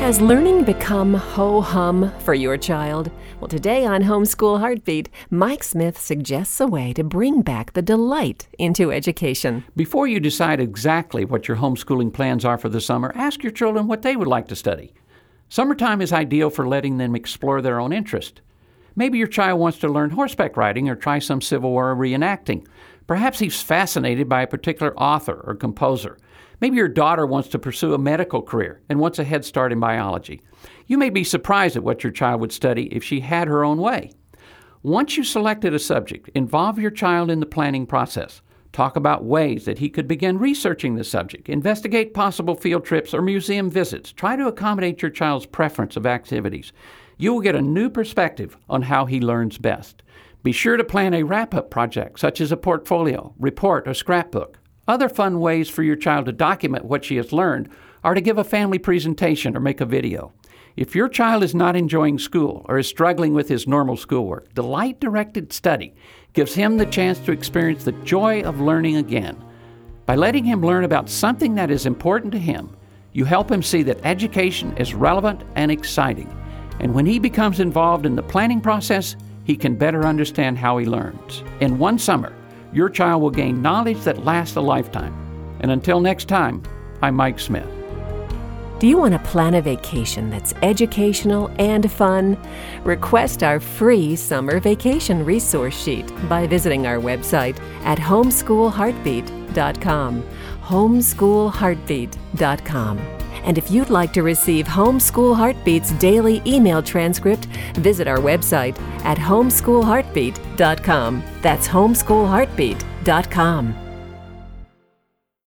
Has learning become ho-hum for your child? Well, today on Homeschool Heartbeat, Mike Smith suggests a way to bring back the delight into education. Before you decide exactly what your homeschooling plans are for the summer, ask your children what they would like to study. Summertime is ideal for letting them explore their own interest. Maybe your child wants to learn horseback riding or try some Civil War reenacting. Perhaps he's fascinated by a particular author or composer. Maybe your daughter wants to pursue a medical career and wants a head start in biology. You may be surprised at what your child would study if she had her own way. Once you selected a subject, involve your child in the planning process. Talk about ways that he could begin researching the subject. Investigate possible field trips or museum visits. Try to accommodate your child's preference of activities. You will get a new perspective on how he learns best. Be sure to plan a wrap-up project, such as a portfolio, report, or scrapbook. Other fun ways for your child to document what she has learned are to give a family presentation or make a video. If your child is not enjoying school or is struggling with his normal schoolwork, delight-directed study gives him the chance to experience the joy of learning again. By letting him learn about something that is important to him, you help him see that education is relevant and exciting. And when he becomes involved in the planning process, he can better understand how he learns. In one summer, your child will gain knowledge that lasts a lifetime. And until next time, I'm Mike Smith. Do you want to plan a vacation that's educational and fun? Request our free summer vacation resource sheet by visiting our website at homeschoolheartbeat.com. homeschoolheartbeat.com. And if you'd like to receive Homeschool Heartbeat's daily email transcript, visit our website at homeschoolheartbeat.com. That's homeschoolheartbeat.com.